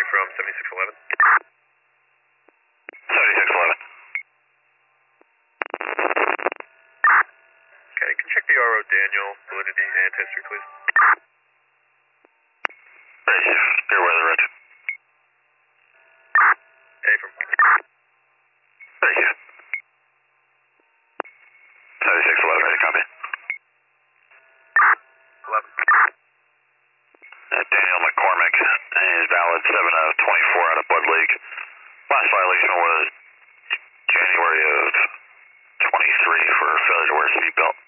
from 7611. 7611. Okay, can you check the RO Daniel, validity and history, please? Very safe. Clear weather, roger. Affirm. Very safe. 7611, ready to copy. 11. Daniel McCormick is valid 7 out of 24 out of Bud Lake. Last violation was January of 23 for failure to wear a seatbelt.